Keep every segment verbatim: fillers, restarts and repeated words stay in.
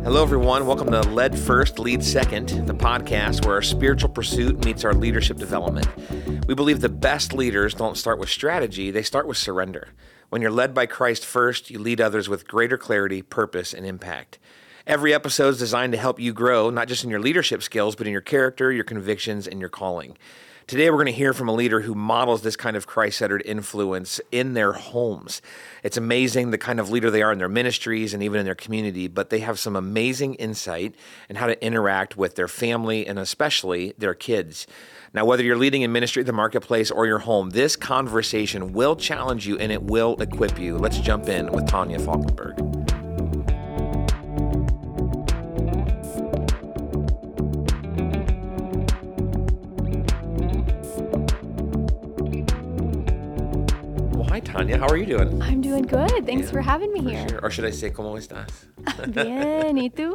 Hello, everyone. Welcome to Led First, Lead Second, the podcast where our spiritual pursuit meets our leadership development. We believe the best leaders don't start with strategy, they start with surrender. When you're led by Christ first, you lead others with greater clarity, purpose, and impact. Every episode is designed to help you grow, not just in your leadership skills, but in your character, your convictions, and your calling. Today, we're going to hear from a leader who models this kind of Christ-centered influence in their homes. It's amazing the kind of leader they are in their ministries and even in their community, but they have some amazing insight in how to interact with their family and especially their kids. Now, whether you're leading in ministry, the marketplace, or your home, this conversation will challenge you and it will equip you. Let's jump in with Tanya Falkenberg. Hi, Tanya. How are you doing? I'm doing good. Thanks Yeah, for having me for here. Sure. Or should I say, ¿Cómo estás? Bien, ¿y tú?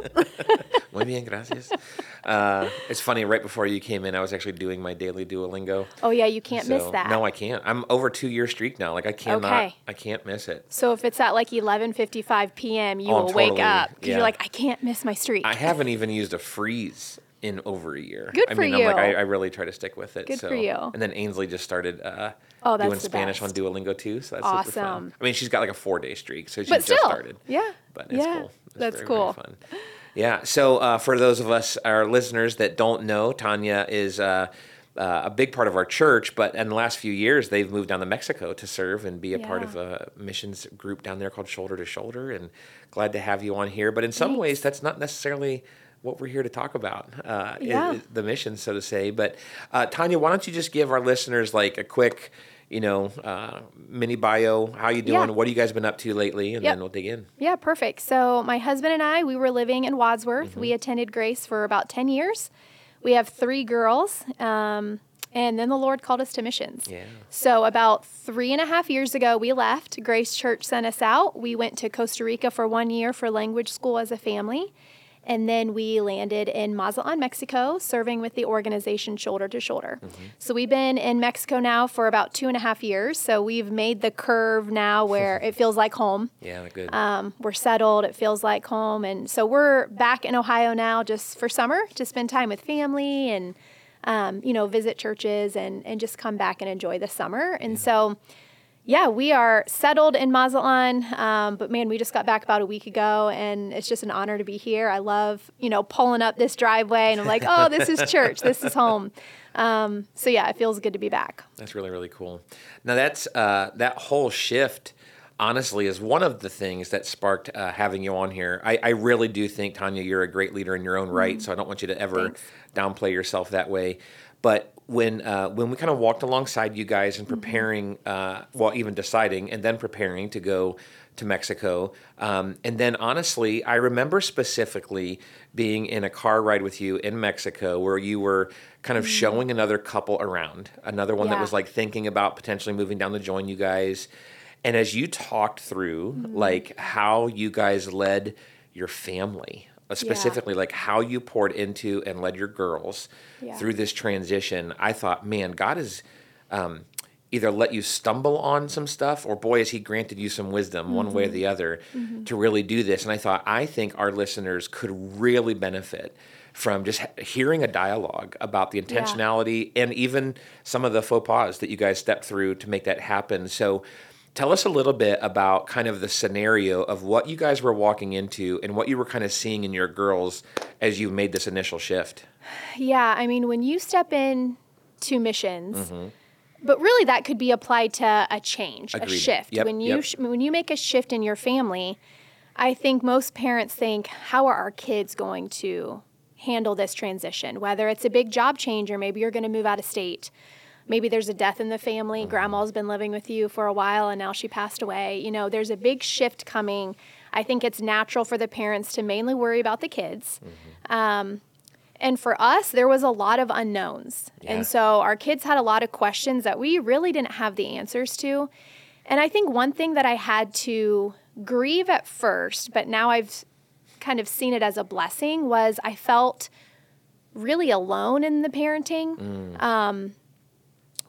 Muy bien, gracias. Uh, it's funny, right before you came in, I was actually doing my daily Duolingo. Oh, yeah, you can't So- miss that. No, I can't. I'm over two year streak now. Like, I cannot, Okay. I can't miss it. So if it's at like eleven fifty-five p.m., you Oh, will wake totally. up because Yeah. you're like, I can't miss my streak. I haven't even used a freeze in over a year. Good I for mean, I'm like, you. I, I really try to stick with it. Good so. for you. And then Ainsley just started uh, Oh, that's doing the Spanish best. on Duolingo too, so that's super fun. Awesome. I mean, she's got like a four day streak, so she but just still, started. yeah, But it's yeah, cool. It's that's very, cool. Very fun. Yeah. So uh, for those of us, our listeners that don't know, Tanya is uh, uh, a big part of our church, but in the last few years, they've moved down to Mexico to serve and be a part Yeah. of a missions group down there called Shoulder to Shoulder. And glad to have you on here. But in some Thanks. ways, that's not necessarily what we're here to talk about, uh, Yeah. i- i- the mission, so to say. But uh, Tanya, why don't you just give our listeners like a quick, you know, uh, mini bio, how you doing, Yeah. what have you guys been up to lately, and Yep. then we'll dig in. Yeah, perfect. So my husband and I, we were living in Wadsworth. Mm-hmm. We attended Grace for about ten years. We have three girls, um, and then the Lord called us to missions. Yeah. So about three and a half years ago, we left. Grace Church sent us out. We went to Costa Rica for one year for language school as a family. And then we landed in Mazatlan, Mexico, serving with the organization Shoulder to Shoulder. Mm-hmm. So we've been in Mexico now for about two and a half years. So we've made the curve now where it feels like home. Yeah, good. Um, we're settled. It feels like home. And so we're back in Ohio now just for summer to spend time with family and, um, you know, visit churches and, and just come back and enjoy the summer. And so, yeah, we are settled in Mazatlan. Um, but man, we just got back about a week ago and it's just an honor to be here. I love, you know, pulling up this driveway and I'm like, oh, this is church. This is home. Um, so yeah, it feels good to be back. That's really, really cool. Now that's uh, that whole shift, honestly, is one of the things that sparked uh, having you on here. I, I really do think, Tanya, you're a great leader in your own right, so I don't want you to ever Thanks. downplay yourself that way. But when uh, when we kind of walked alongside you guys and preparing, uh, well, even deciding and then preparing to go to Mexico, um, and then honestly, I remember specifically being in a car ride with you in Mexico where you were kind of showing another couple around, another one that Yeah. was like thinking about potentially moving down to join you guys. And as you talked through like how you guys led your family, uh, specifically like how you poured into and led your girls Yeah. through this transition, I thought, man, God has um, either let you stumble on some stuff or boy, has he granted you some wisdom one way or the other to really do this. And I thought, I think our listeners could really benefit from just he- hearing a dialogue about the intentionality and even some of the faux pas that you guys stepped through to make that happen. So tell us a little bit about kind of the scenario of what you guys were walking into and what you were kind of seeing in your girls as you made this initial shift. Yeah, I mean, when you step in to missions, but really that could be applied to a change, Agreed. a shift. Yep, When you yep. sh- when you make a shift in your family, I think most parents think, how are our kids going to handle this transition? Whether it's a big job change or maybe you're going to move out of state. Maybe there's a death in the family. Grandma's been living with you for a while and now she passed away. You know, there's a big shift coming. I think it's natural for the parents to mainly worry about the kids. Um, and for us, there was a lot of unknowns. Yeah. And so our kids had a lot of questions that we really didn't have the answers to. And I think one thing that I had to grieve at first, but now I've kind of seen it as a blessing, was I felt really alone in the parenting. Um,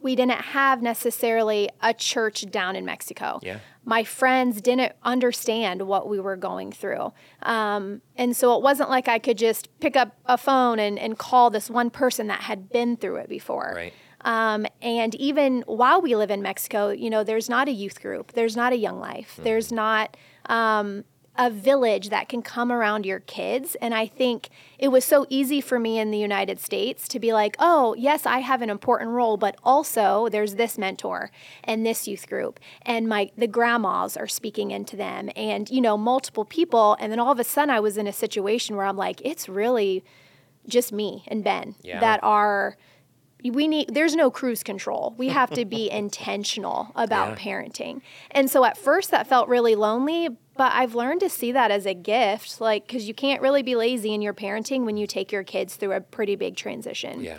we didn't have necessarily a church down in Mexico. Yeah. My friends didn't understand what we were going through. Um, and so it wasn't like I could just pick up a phone and, and call this one person that had been through it before. Right. Um, and even while we live in Mexico, you know, there's not a youth group. There's not a Young Life. Mm. There's not um, a village that can come around your kids. And I think it was so easy for me in the United States to be like, oh, yes, I have an important role, but also there's this mentor and this youth group, and my the grandmas are speaking into them, and, you know, multiple people. And then all of a sudden I was in a situation where I'm like, it's really just me and Ben yeah. that are... We need, there's no cruise control. We have to be intentional about yeah. parenting. And so at first that felt really lonely, but I've learned to see that as a gift, like, because you can't really be lazy in your parenting when you take your kids through a pretty big transition. Yeah.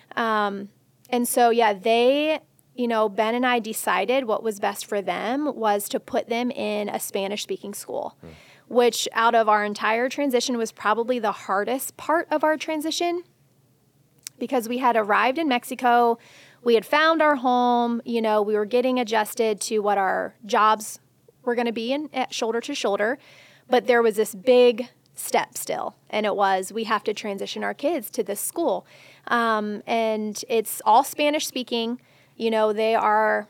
Um, and so, yeah, they, you know, Ben and I decided what was best for them was to put them in a Spanish-speaking school, hmm. which out of our entire transition was probably the hardest part of our transition. Because we had arrived in Mexico, we had found our home, you know, we were getting adjusted to what our jobs were going to be in at shoulder to shoulder, but there was this big step still, and it was we have to transition our kids to this school, um, and it's all Spanish speaking. You know, they are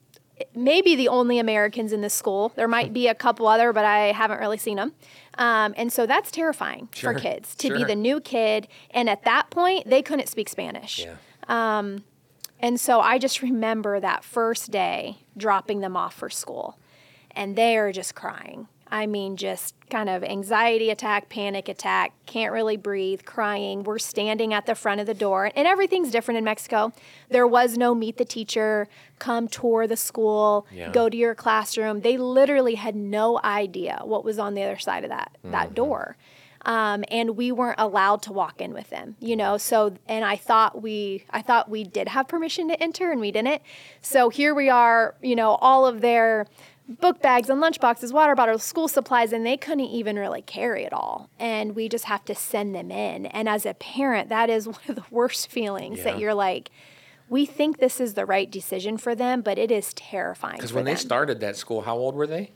maybe the only Americans in this school. There might be a couple other, but I haven't really seen them. Um, and so that's terrifying sure. for kids to sure. be the new kid. And at that point, they couldn't speak Spanish. Yeah. Um, and so I just remember that first day dropping them off for school, and they are just crying. I mean, just kind of anxiety attack, panic attack, can't really breathe, crying. We're standing at the front of the door, and everything's different in Mexico. There was no meet the teacher, come tour the school, yeah. go to your classroom. They literally had no idea what was on the other side of that, mm-hmm. that door. Um, and we weren't allowed to walk in with them, you know, so, and I thought we, I thought we did have permission to enter, and we didn't. So here we are, you know, all of their book bags and lunch boxes, water bottles, school supplies, and they couldn't even really carry it all. And we just have to send them in. And as a parent, that is one of the worst feelings yeah. that you're like, we think this is the right decision for them, but it is terrifying. Because when them. they started that school, how old were they?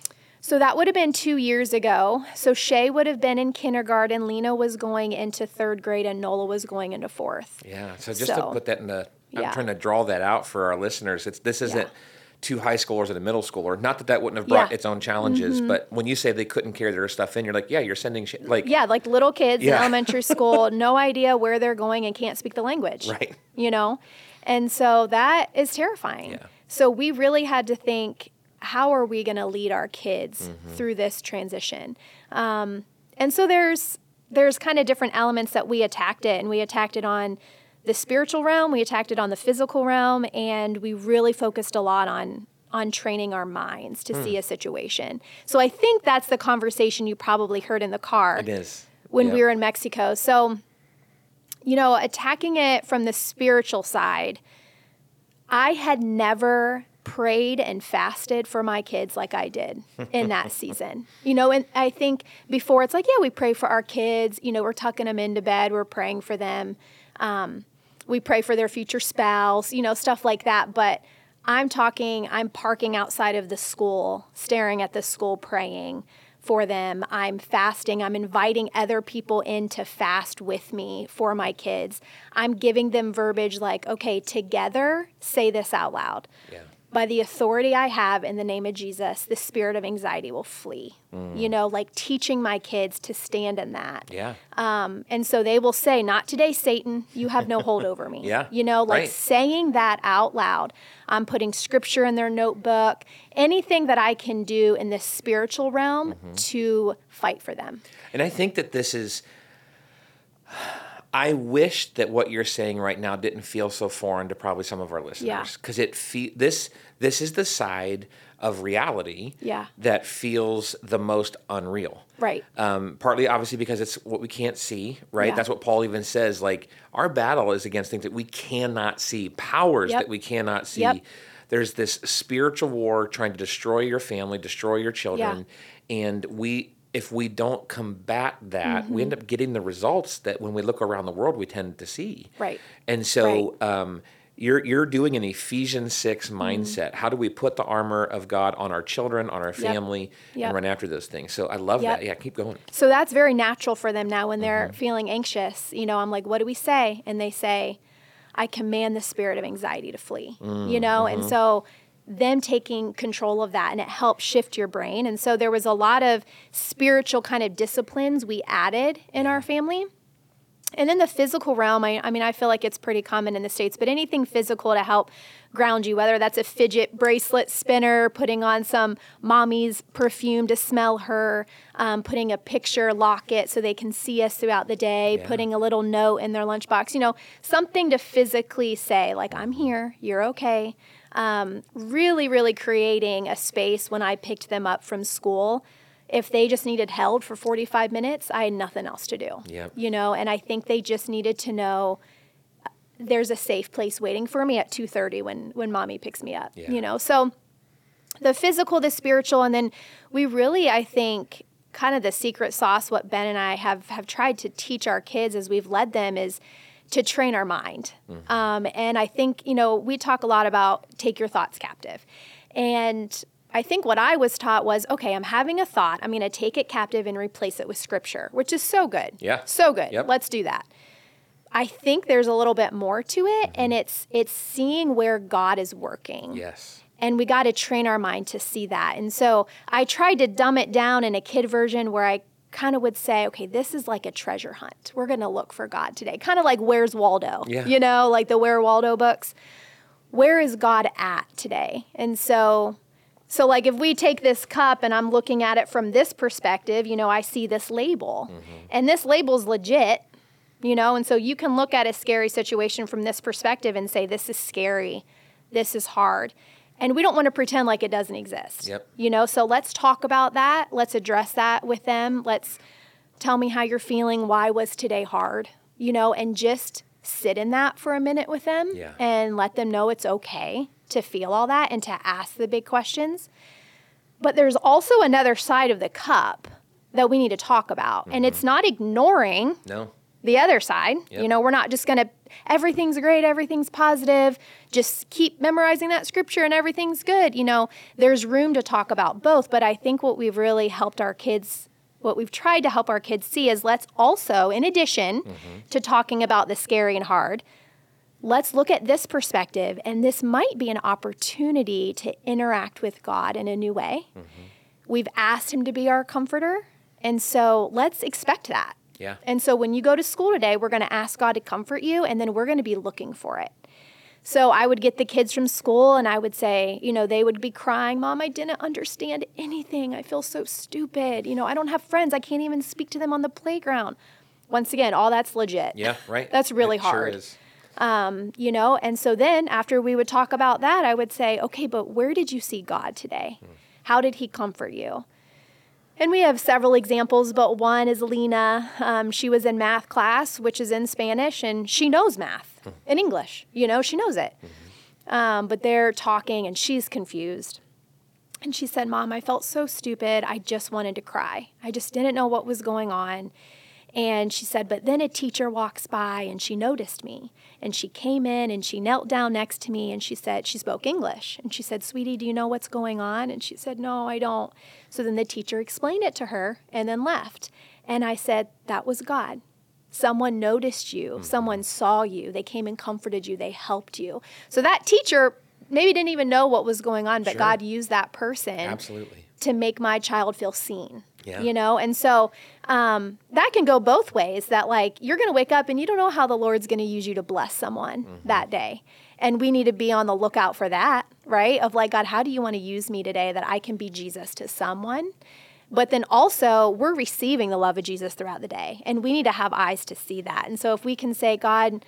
So that would have been two years ago. So Shay would have been in kindergarten, Lena was going into third grade, and Nola was going into fourth. Yeah, so just so, to put that in the, I'm yeah. trying to draw that out for our listeners. It's This isn't... Yeah. two high schoolers and a middle schooler. Not that that wouldn't have brought yeah. its own challenges, mm-hmm. but when you say they couldn't carry their stuff in, you're like, yeah, you're sending shit. Like, yeah, like little kids yeah. in elementary school, no idea where they're going and can't speak the language. Right. You know? And so that is terrifying. Yeah. So we really had to think, how are we going to lead our kids mm-hmm. through this transition? Um, and so there's there's kind of different elements that we attacked it, and we attacked it on the spiritual realm, we attacked it on the physical realm, and we really focused a lot on on training our minds to mm. see a situation. So I think that's the conversation you probably heard in the car. It is. When yep. we were in Mexico. So, you know, attacking it from the spiritual side, I had never prayed and fasted for my kids like I did in that season. You know, and I think before it's like, yeah, we pray for our kids. You know, we're tucking them into bed. We're praying for them. Um, we pray for their future spouse, you know, stuff like that. But I'm talking, I'm parking outside of the school, staring at the school, praying for them. I'm fasting. I'm inviting other people in to fast with me for my kids. I'm giving them verbiage like, okay, together, say this out loud. Yeah. By the authority I have in the name of Jesus, the spirit of anxiety will flee. Mm. You know, like teaching my kids to stand in that. Yeah. Um, and so they will say, not today, Satan, you have no hold over me. Yeah. You know, like right. saying that out loud. I'm putting scripture in their notebook, anything that I can do in this spiritual realm mm-hmm. to fight for them. And I think that this is... I wish that what you're saying right now didn't feel so foreign to probably some of our listeners, because yeah. it fe- this this is the side of reality yeah. that feels the most unreal. Right. Um, partly, obviously, because it's what we can't see. Right. Yeah. That's what Paul even says. Like, our battle is against things that we cannot see, powers yep. that we cannot see. Yep. There's this spiritual war trying to destroy your family, destroy your children, yeah. and we. If we don't combat that, mm-hmm. we end up getting the results that when we look around the world, we tend to see. Right. And so right. um, You're you're doing an Ephesians six mindset. Mm. How do we put the armor of God on our children, on our family, yep. Yep. and run after those things? So I love yep. that. Yeah, keep going. So that's very natural for them now when they're mm-hmm. feeling anxious. You know, I'm like, what do we say? And they say, I command the spirit of anxiety to flee. Mm, you know, mm-hmm. and so them taking control of that, and it helps shift your brain. And so there was a lot of spiritual kind of disciplines we added in our family. And in the physical realm, I, I mean, I feel like it's pretty common in the States, but anything physical to help ground you, whether that's a fidget bracelet spinner, putting on some mommy's perfume to smell her, um, putting a picture locket so they can see us throughout the day, yeah. putting a little note in their lunchbox, you know, something to physically say, like, I'm here, you're okay. Um, really, really creating a space when I picked them up from school. If they just needed held for forty-five minutes, I had nothing else to do, yep. you know, and I think they just needed to know there's a safe place waiting for me at two thirty when, when mommy picks me up, yeah. you know, so the physical, the spiritual, and then we really, I think, kind of the secret sauce, what Ben and I have, have tried to teach our kids as we've led them is to train our mind. Mm-hmm. Um, and I think, you know, we talk a lot about take your thoughts captive. And I think what I was taught was, okay, I'm having a thought. I'm going to take it captive and replace it with scripture, which is so good. Yeah. So good. Yep. Let's do that. I think there's a little bit more to it, mm-hmm. and it's it's seeing where God is working. Yes. And we got to train our mind to see that. And so I tried to dumb it down in a kid version where I kind of would say, okay, this is like a treasure hunt. We're going to look for God today. Kind of like Where's Waldo? Yeah. You know, like the Where Waldo books. Where is God at today? And so... So like if we take this cup and I'm looking at it from this perspective, you know, I see this label mm-hmm. and this label's legit, you know, and so you can look at a scary situation from this perspective and say, this is scary. This is hard. And we don't want to pretend like it doesn't exist, yep. you know, so let's talk about that. Let's address that with them. Let's tell me how you're feeling. Why was today hard, you know, and just sit in that for a minute with them yeah. and let them know it's okay to feel all that and to ask the big questions. But there's also another side of the cup that we need to talk about. Mm-hmm. And it's not ignoring no. the other side. Yep. You know, we're not just going to, everything's great, everything's positive, just keep memorizing that scripture and everything's good. You know, there's room to talk about both. But I think what we've really helped our kids, what we've tried to help our kids see is let's also, in addition mm-hmm. to talking about the scary and hard, let's look at this perspective, and this might be an opportunity to interact with God in a new way. Mm-hmm. We've asked him to be our comforter, and so let's expect that. Yeah. And so when you go to school today, we're going to ask God to comfort you, and then we're going to be looking for it. So I would get the kids from school, and I would say, you know, they would be crying, Mom, I didn't understand anything. I feel so stupid. You know, I don't have friends. I can't even speak to them on the playground. Once again, all that's legit. Yeah, right. That's really it hard. Sure is. Um, you know, and so then after we would talk about that, I would say, okay, but where did you see God today? Hmm. How did he comfort you? And we have several examples, but one is Lena. Um, she was in math class, which is in Spanish, and she knows math hmm. in English. You know, she knows it. Mm-hmm. Um, but they're talking, and she's confused. And she said, Mom, I felt so stupid. I just wanted to cry. I just didn't know what was going on. And she said, but then a teacher walks by and she noticed me and she came in and she knelt down next to me and she said, she spoke English. And she said, sweetie, do you know what's going on? And she said, no, I don't. So then the teacher explained it to her and then left. And I said, that was God. Someone noticed you. Mm-hmm. Someone saw you. They came and comforted you. They helped you. So that teacher maybe didn't even know what was going on, but sure. God used that person Absolutely. To make my child feel seen. Yeah. You know, and so um, that can go both ways, that like you're going to wake up and you don't know how the Lord's going to use you to bless someone mm-hmm. that day. And we need to be on the lookout for that, right? Of like, God, how do you want to use me today that I can be Jesus to someone? But then also we're receiving the love of Jesus throughout the day, and we need to have eyes to see that. And so if we can say, God,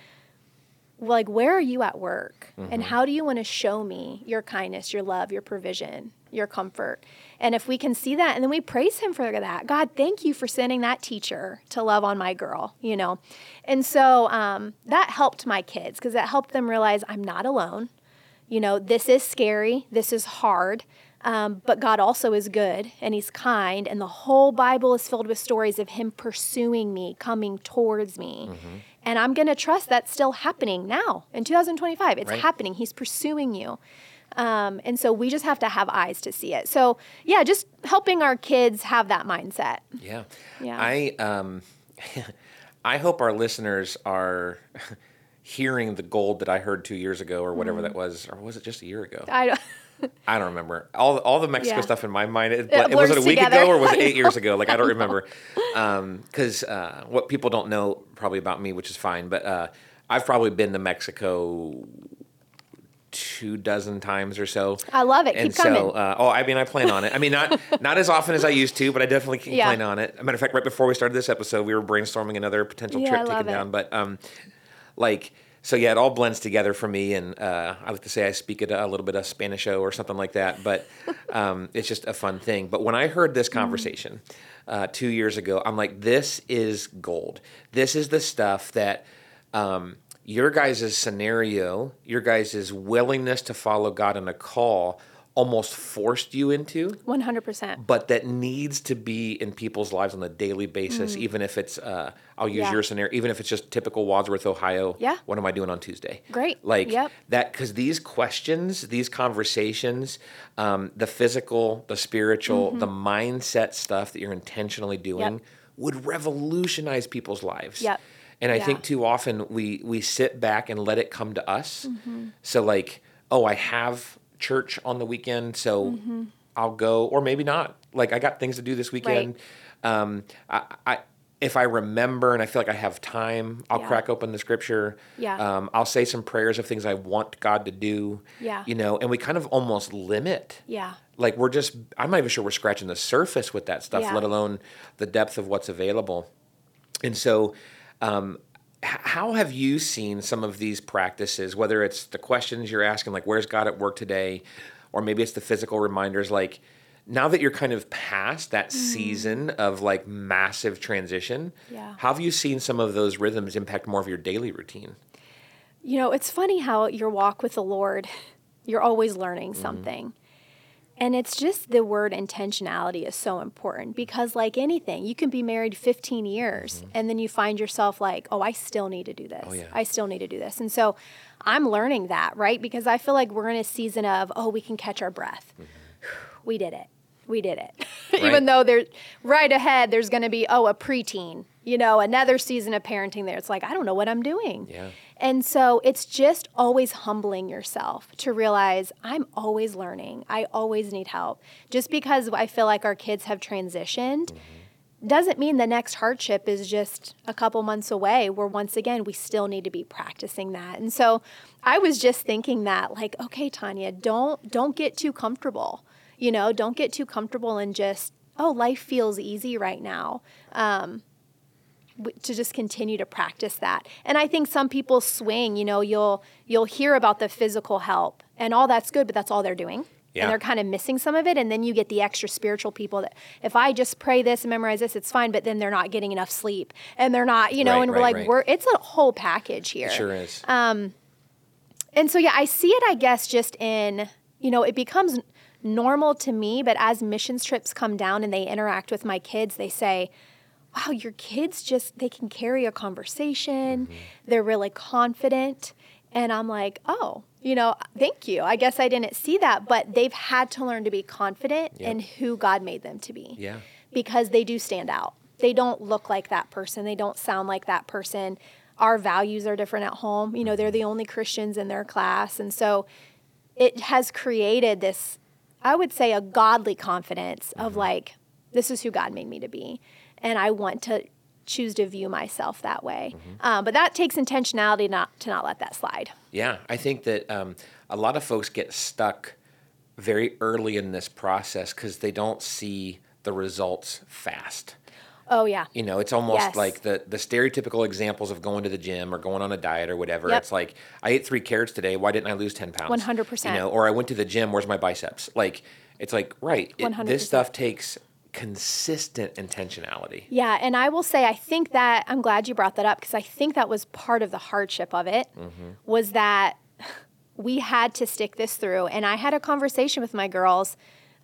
like, where are you at work? Mm-hmm. And how do you want to show me your kindness, your love, your provision, your comfort? And if we can see that, and then we praise him for that. God, thank you for sending that teacher to love on my girl, you know? And so um, that helped my kids, because it helped them realize I'm not alone. You know, this is scary. This is hard. Um, but God also is good and he's kind. And the whole Bible is filled with stories of him pursuing me, coming towards me. Mm-hmm. And I'm going to trust that's still happening now in two thousand twenty-five. It's right. happening. He's pursuing you. Um, and so we just have to have eyes to see it. So yeah, just helping our kids have that mindset. Yeah. Yeah. I, um, I hope our listeners are hearing the gold that I heard two years ago or whatever mm. that was, or was it just a year ago? I don't I don't remember. All all the Mexico yeah. stuff in my mind, it, it was it a week together. ago or was it eight years ago? Like, I don't remember. Because um, uh, what people don't know probably about me, which is fine, but uh, I've probably been to Mexico two dozen times or so. I love it. And Keep coming. so, uh, oh, I mean, I plan on it. I mean, not not as often as I used to, but I definitely can yeah. plan on it. As a matter of fact, right before we started this episode, we were brainstorming another potential yeah, trip I taken love down. it. But um, like... So yeah, it all blends together for me, and uh, I like to say I speak a, a little bit of Spanish or something like that, but um, it's just a fun thing. But when I heard this conversation uh, two years ago, I'm like, this is gold. This is the stuff that um, your guys' scenario, your guys' willingness to follow God in a call almost forced you into. one hundred percent. But that needs to be in people's lives on a daily basis, mm. even if it's, uh, I'll use yeah. your scenario, even if it's just typical Wadsworth, Ohio. Yeah. What am I doing on Tuesday? Great. Like yep. that, because these questions, these conversations, um, the physical, the spiritual, mm-hmm. the mindset stuff that you're intentionally doing yep. would revolutionize people's lives. Yep. And I yeah. think too often we, we sit back and let it come to us. Mm-hmm. So like, oh, I have church on the weekend, so mm-hmm. I'll go, or maybe not. Like, I got things to do this weekend. Right. Um, I, I, if I remember and I feel like I have time, I'll yeah. crack open the scripture. Yeah. Um, I'll say some prayers of things I want God to do. Yeah. You know, and we kind of almost limit. Yeah. Like, we're just, I'm not even sure we're scratching the surface with that stuff, yeah. let alone the depth of what's available. And so, um, how have you seen some of these practices, whether it's the questions you're asking, like, where's God at work today? Or maybe it's the physical reminders, like, now that you're kind of past that mm. season of, like, massive transition, yeah. how have you seen some of those rhythms impact more of your daily routine? You know, it's funny how your walk with the Lord, you're always learning something. Mm-hmm. And it's just the word intentionality is so important because like anything, you can be married fifteen years mm-hmm. and then you find yourself like, oh, I still need to do this. Oh, yeah. I still need to do this. And so I'm learning that, right? Because I feel like we're in a season of, oh, we can catch our breath. Mm-hmm. We did it. We did it. Right. Even though there's right ahead, there's going to be, oh, a preteen, you know, another season of parenting there. It's like, I don't know what I'm doing. Yeah. And so it's just always humbling yourself to realize I'm always learning. I always need help. Just because I feel like our kids have transitioned mm-hmm. doesn't mean the next hardship is just a couple months away, where once again, we still need to be practicing that. And so I was just thinking that, like, okay, Tanya, don't don't get too comfortable. You know, don't get too comfortable and just, oh, life feels easy right now. Um, to just continue to practice that. And I think some people swing, you know, you'll you'll hear about the physical help and all that's good, but that's all they're doing. Yeah. And they're kind of missing some of it. And then you get the extra spiritual people that if I just pray this and memorize this, it's fine, but then they're not getting enough sleep. And they're not, you know, right, and we're right, like, right. we're it's a whole package here. It sure is. Um, and so, yeah, I see it, I guess, just in, you know, it becomes normal to me, but as missions trips come down and they interact with my kids, they say, wow, your kids just, they can carry a conversation. Mm-hmm. They're really confident. And I'm like, oh, you know, thank you. I guess I didn't see that, but they've had to learn to be confident yep. in who God made them to be. Yeah. Because they do stand out. They don't look like that person. They don't sound like that person. Our values are different at home. You know, they're the only Christians in their class. And so it has created this, I would say, a godly confidence of mm-hmm. like, this is who God made me to be. And I want to choose to view myself that way. Mm-hmm. Um, but that takes intentionality not to not let that slide. Yeah, I think that um, a lot of folks get stuck very early in this process because they don't see the results fast. Oh, yeah. You know, it's almost yes. like the, the stereotypical examples of going to the gym or going on a diet or whatever. Yep. It's like, I ate three carrots today. Why didn't I lose ten pounds? one hundred percent. You know, or I went to the gym. Where's my biceps? Like, it's like, right. It, this stuff takes consistent intentionality. Yeah, and I will say, I think that, I'm glad you brought that up because I think that was part of the hardship of it, mm-hmm. was that we had to stick this through. And I had a conversation with my girls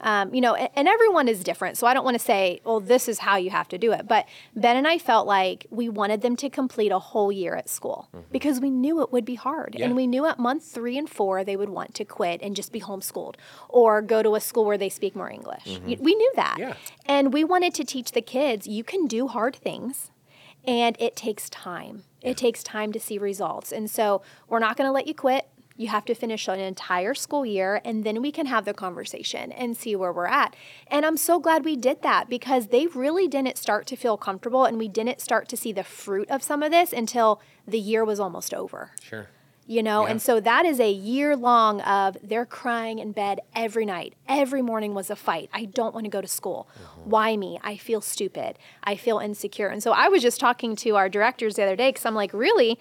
Um, you know, and, and everyone is different. So I don't want to say, well, this is how you have to do it. But Ben and I felt like we wanted them to complete a whole year at school mm-hmm. because we knew it would be hard. Yeah. And we knew at month three and four, they would want to quit and just be homeschooled or go to a school where they speak more English. Mm-hmm. We knew that. Yeah. And we wanted to teach the kids, you can do hard things. And it takes time. Yeah. It takes time to see results. And so we're not going to let you quit. You have to finish an entire school year, and then we can have the conversation and see where we're at. And I'm so glad we did that because they really didn't start to feel comfortable, and we didn't start to see the fruit of some of this until the year was almost over. Sure. You know, yeah. and so that is a year long of they're crying in bed every night. Every morning was a fight. I don't want to go to school. Mm-hmm. Why me? I feel stupid. I feel insecure. And so I was just talking to our directors the other day because I'm like, really?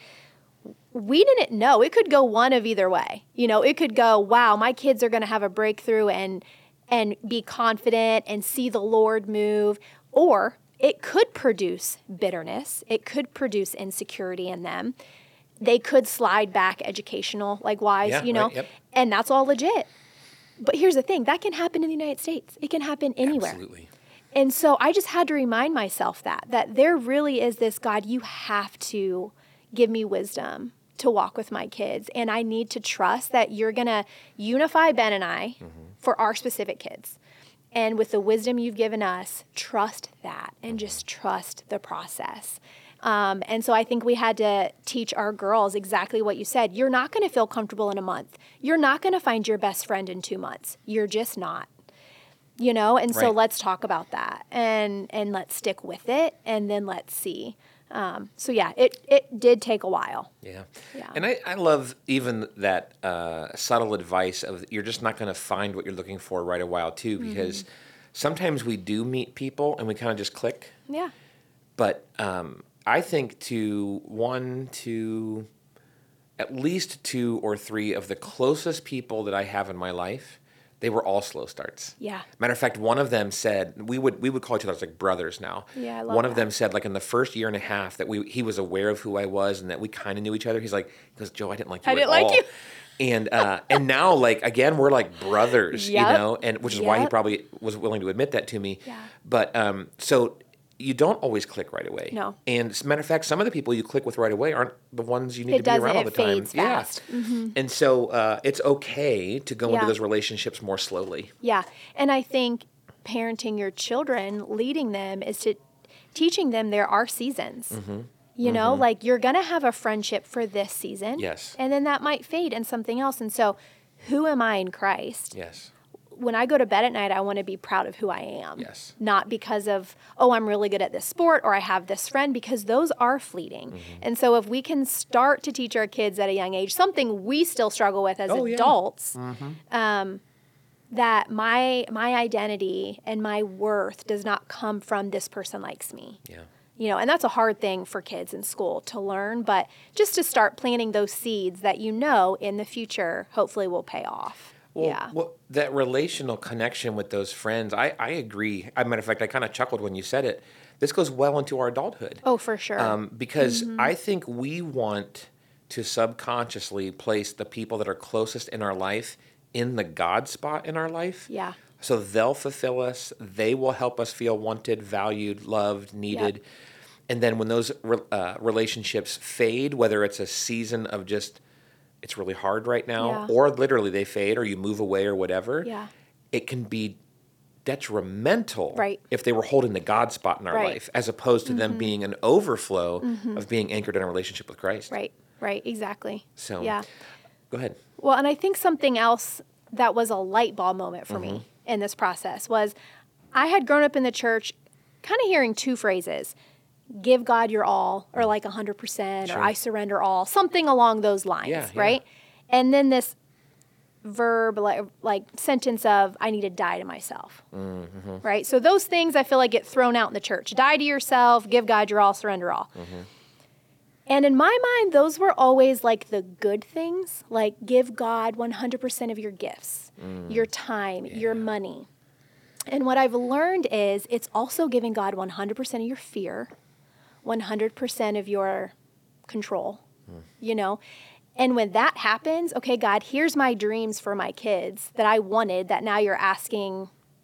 We didn't know. It could go one of either way. You know, it could go, wow, my kids are going to have a breakthrough and and be confident and see the Lord move. Or it could produce bitterness. It could produce insecurity in them. They could slide back educational, like wise, yeah, you know, right, yep. and that's all legit. But here's the thing, that can happen in the United States. It can happen anywhere. Absolutely. And so I just had to remind myself that, that there really is this, God, you have to give me wisdom to walk with my kids. And I need to trust that you're going to unify Ben and I mm-hmm. for our specific kids. And with the wisdom you've given us, trust that and just trust the process. Um, and so I think we had to teach our girls exactly what you said. You're not going to feel comfortable in a month. You're not going to find your best friend in two months. You're just not, you know? And so right. let's talk about that and, and let's stick with it and then let's see. Um, so yeah, it, it did take a while. Yeah. yeah. And I, I love even that uh, subtle advice of you're just not going to find what you're looking for right a while too, because mm-hmm. sometimes we do meet people and we kind of just click. Yeah. But, um, I think to one, to at least two or three of the closest people that I have in my life, they were all slow starts. Yeah. Matter of fact, one of them said, we would we would call each other like brothers now. Yeah, I love One that. of them said, like in the first year and a half, that we he was aware of who I was and that we kind of knew each other. He's like, he goes, Joe, I didn't like you I at didn't all. like you. And uh, and now, like, again, we're like brothers, Yep. you know, and which is Yep. why he probably was willing to admit that to me. Yeah. But um, so you don't always click right away. No. And as a matter of fact, some of the people you click with right away aren't the ones you need It to be doesn't, around all it the time. fades fast. Yeah. Mm-hmm. And so uh, it's okay to go Yeah. into those relationships more slowly. Yeah. And I think parenting your children, leading them is to teaching them there are seasons. Mm-hmm. You mm-hmm. know, like you're going to have a friendship for this season. Yes. And then that might fade in something else. And so who am I in Christ? Yes. When I go to bed at night, I want to be proud of who I am. Yes. Not because of, oh, I'm really good at this sport or I have this friend, because those are fleeting. Mm-hmm. And so if we can start to teach our kids at a young age, something we still struggle with as oh, adults, yeah. mm-hmm. um, that my my identity and my worth does not come from this person likes me. Yeah. You know, and that's a hard thing for kids in school to learn, but just to start planting those seeds that you know in the future hopefully will pay off. Well, yeah. well, that relational connection with those friends, I, I agree. As a matter of fact, I kind of chuckled when you said it. This goes well into our adulthood. Oh, for sure. Um, because mm-hmm. I think we want to subconsciously place the people that are closest in our life in the God spot in our life. Yeah. So they'll fulfill us. They will help us feel wanted, valued, loved, needed. Yep. And then when those uh, relationships fade, whether it's a season of just, it's really hard right now, Yeah. or literally they fade or you move away or whatever, Yeah. it can be detrimental Right. if they were holding the God spot in our Right. life, as opposed to mm-hmm. them being an overflow mm-hmm. of being anchored in a relationship with Christ. Right, right, exactly. So, yeah. Go ahead. Well, and I think something else that was a light bulb moment for mm-hmm. me in this process was I had grown up in the church kind of hearing two phrases, give God your all, or like one hundred percent, Sure. or I surrender all, something along those lines, Yeah, yeah. right? And then this verb, like, like sentence of, I need to die to myself, mm-hmm. right? So those things I feel like get thrown out in the church. Die to yourself, give God your all, surrender all. Mm-hmm. And in my mind, those were always like the good things, like give God one hundred percent of your gifts, mm. your time, yeah. your money. And what I've learned is it's also giving God one hundred percent of your fear, one hundred percent of your control, mm. you know? And when that happens, okay, God, here's my dreams for my kids that I wanted that now you're asking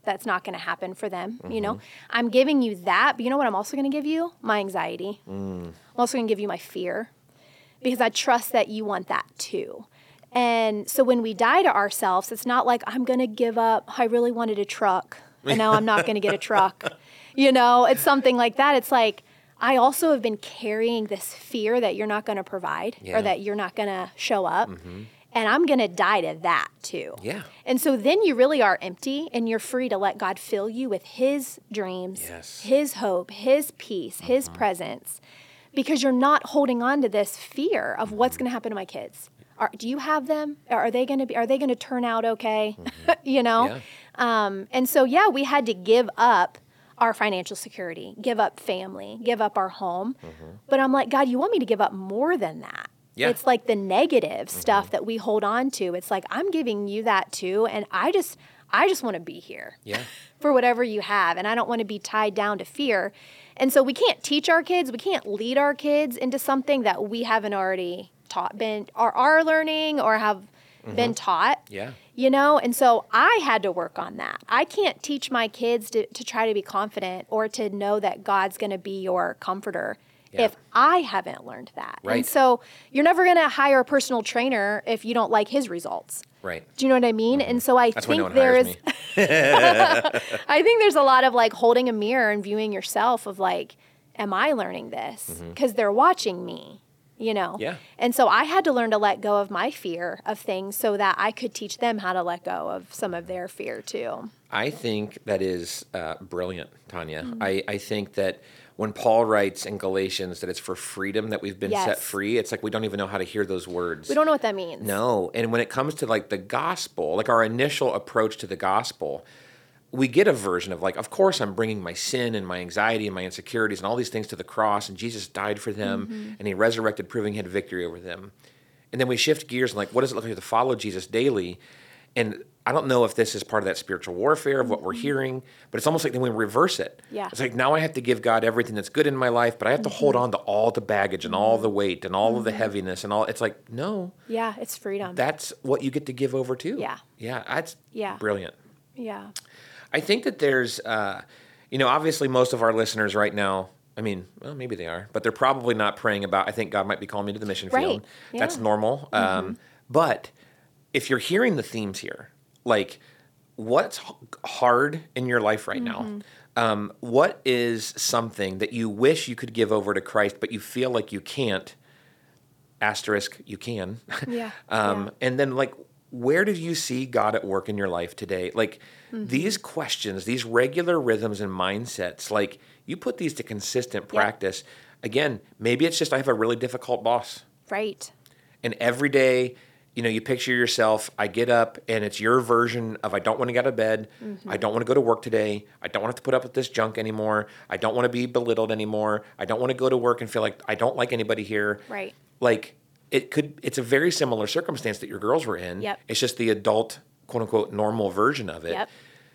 that's not going to happen for them. Mm-hmm. You know, I'm giving you that, but you know what I'm also going to give you? My anxiety. Mm. I'm also going to give you my fear, because I trust that you want that too. And so when we die to ourselves, it's not like I'm going to give up. I really wanted a truck, and now I'm not going to get a truck. You know, it's something like that. It's like, I also have been carrying this fear that you're not going to provide yeah. or that you're not going to show up. Mm-hmm. And I'm going to die to that too. Yeah. And so then you really are empty, and you're free to let God fill you with his dreams, yes. his hope, his peace, mm-hmm. his presence, because you're not holding on to this fear of what's going to happen to my kids. Are, do you have them? Are they going to be, are they going to turn out okay? Mm-hmm. you know? Yeah. Um, and so, yeah, we had to give up our financial security, give up family, give up our home. Mm-hmm. But I'm like, God, you want me to give up more than that. Yeah. It's like the negative mm-hmm. stuff that we hold on to. It's like, I'm giving you that too. And I just, I just want to be here yeah. for whatever you have. And I don't want to be tied down to fear. And so we can't teach our kids, we can't lead our kids into something that we haven't already taught, been, or are learning or have mm-hmm. been taught. Yeah. You know, and so I had to work on that. I can't teach my kids to, to try to be confident or to know that God's going to be your comforter yeah. if I haven't learned that. Right. And so you're never going to hire a personal trainer if you don't like his results. Right. Do you know what I mean? Mm-hmm. And so I That's think why no one there hires is, me. I think there's a lot of like holding a mirror and viewing yourself of like, am I learning this? Because mm-hmm. they're watching me. You know? Yeah. And so I had to learn to let go of my fear of things so that I could teach them how to let go of some of their fear too. I think that is uh, brilliant, Tanya. Mm-hmm. I, I think that when Paul writes in Galatians that it's for freedom that we've been yes. set free, it's like we don't even know how to hear those words. We don't know what that means. No. And when it comes to like the gospel, like our initial approach to the gospel, we get a version of like, of course, I'm bringing my sin and my anxiety and my insecurities and all these things to the cross, and Jesus died for them, mm-hmm. and he resurrected, proving he had victory over them. And then we shift gears and like, what does it look like to follow Jesus daily? And I don't know if this is part of that spiritual warfare of mm-hmm. what we're hearing, but it's almost like then we reverse it. Yeah. It's like now I have to give God everything that's good in my life, but I have to mm-hmm. hold on to all the baggage and all the weight and all mm-hmm. of the heaviness and all. It's like, no. Yeah, it's freedom. That's what you get to give over to. Yeah. Yeah, that's yeah. brilliant. Yeah. I think that there's, uh, you know, obviously most of our listeners right now, I mean, well, maybe they are, but they're probably not praying about, I think God might be calling me to the mission right. field. Yeah. That's normal. Mm-hmm. Um, but if you're hearing the themes here, like what's hard in your life right mm-hmm. now? Um, what is something that you wish you could give over to Christ, but you feel like you can't? Asterisk, you can. Yeah. um, yeah. And then like, where did you see God at work in your life today? Like mm-hmm. these questions, these regular rhythms and mindsets, like you put these to consistent practice. Yep. Again, maybe it's just I have a really difficult boss. Right. And every day, you know, you picture yourself, I get up and it's your version of I don't want to get out of bed. Mm-hmm. I don't want to go to work today. I don't want to have to put up with this junk anymore. I don't want to be belittled anymore. I don't want to go to work and feel like I don't like anybody here. Right. Like, It could. It's a very similar circumstance that your girls were in. Yep. It's just the adult, quote unquote, normal version of it. Yep.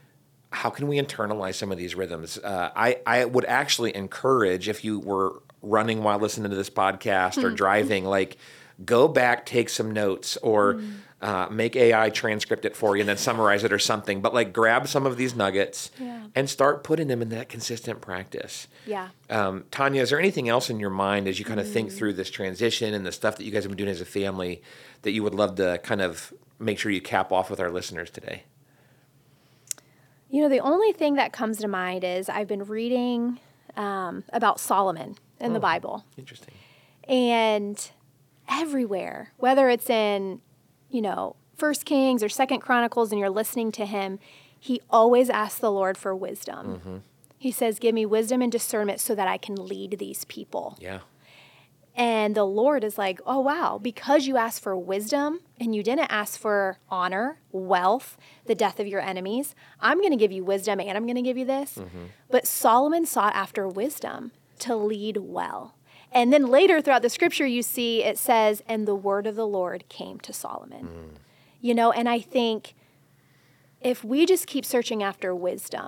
How can we internalize some of these rhythms? Uh, I I would actually encourage if you were running while listening to this podcast or driving, like go back, take some notes, or mm. uh, make A I transcript it for you and then summarize it or something. But like grab some of these nuggets yeah. and start putting them in that consistent practice. Yeah. Um, Tanya, is there anything else in your mind as you kind of mm. think through this transition and the stuff that you guys have been doing as a family that you would love to kind of make sure you cap off with our listeners today? You know, the only thing that comes to mind is I've been reading um, about Solomon in oh, the Bible. Interesting. And everywhere, whether it's in, you know, First Kings or Second Chronicles, and you're listening to him, he always asks the Lord for wisdom. Mm-hmm. He says, give me wisdom and discernment so that I can lead these people. Yeah. And the Lord is like, oh, wow, because you asked for wisdom and you didn't ask for honor, wealth, the death of your enemies, I'm going to give you wisdom and I'm going to give you this. Mm-hmm. But Solomon sought after wisdom to lead well. And then later throughout the scripture, you see it says, and the word of the Lord came to Solomon. Mm. You know, and I think if we just keep searching after wisdom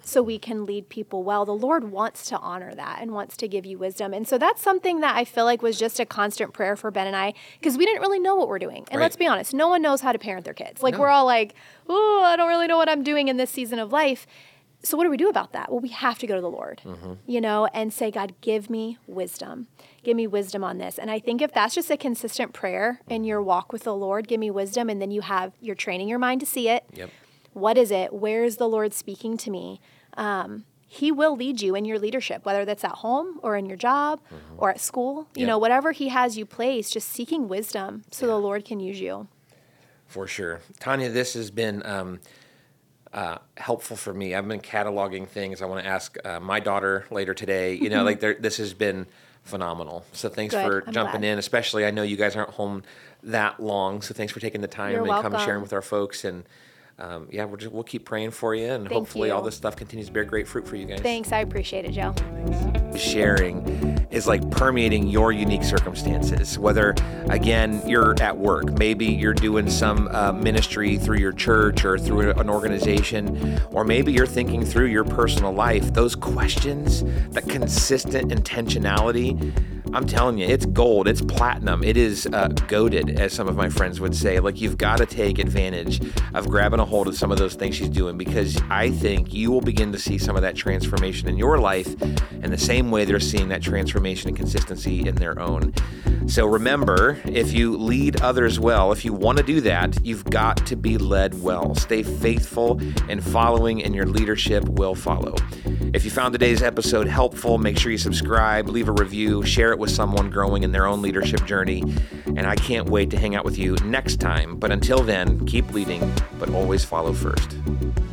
so we can lead people well. The Lord wants to honor that and wants to give you wisdom. And so that's something that I feel like was just a constant prayer for Ben and I, because we didn't really know what we're doing. And Right. let's be honest, no one knows how to parent their kids. Like No. we're all like, oh, I don't really know what I'm doing in this season of life. So what do we do about that? Well, we have to go to the Lord, mm-hmm. you know, and say, God, give me wisdom. Give me wisdom on this. And I think if that's just a consistent prayer in your walk with the Lord, give me wisdom, and then you have, you're training your mind to see it. Yep. What is it? Where is the Lord speaking to me? Um, he will lead you in your leadership, whether that's at home or in your job mm-hmm. or at school. You yep. know, whatever he has you place, just seeking wisdom so yeah. the Lord can use you. For sure. Tanya, this has been um, uh, helpful for me. I've been cataloging things. I want to ask uh, my daughter later today. You know, like there, this has been phenomenal. So thanks Good. for I'm jumping glad. in, especially I know you guys aren't home that long. So thanks for taking the time You're and welcome. come sharing with our folks. And um, yeah, we'll, just, we'll keep praying for you. And Thank hopefully you. all this stuff continues to bear great fruit for you guys. Thanks. I appreciate it, Joe. Sharing is like permeating your unique circumstances, whether, again, you're at work, maybe you're doing some uh, ministry through your church or through an organization, or maybe you're thinking through your personal life. Those questions, that consistent intentionality, I'm telling you, it's gold, it's platinum, it is uh, goated, as some of my friends would say. Like, you've got to take advantage of grabbing a hold of some of those things she's doing, because I think you will begin to see some of that transformation in your life in the same way they're seeing that transformation and consistency in their own. So remember, if you lead others well, if you want to do that, you've got to be led well. Stay faithful in following, and your leadership will follow. If you found today's episode helpful, make sure you subscribe, leave a review, share it with someone growing in their own leadership journey. And I can't wait to hang out with you next time. But until then, keep leading, but always follow first.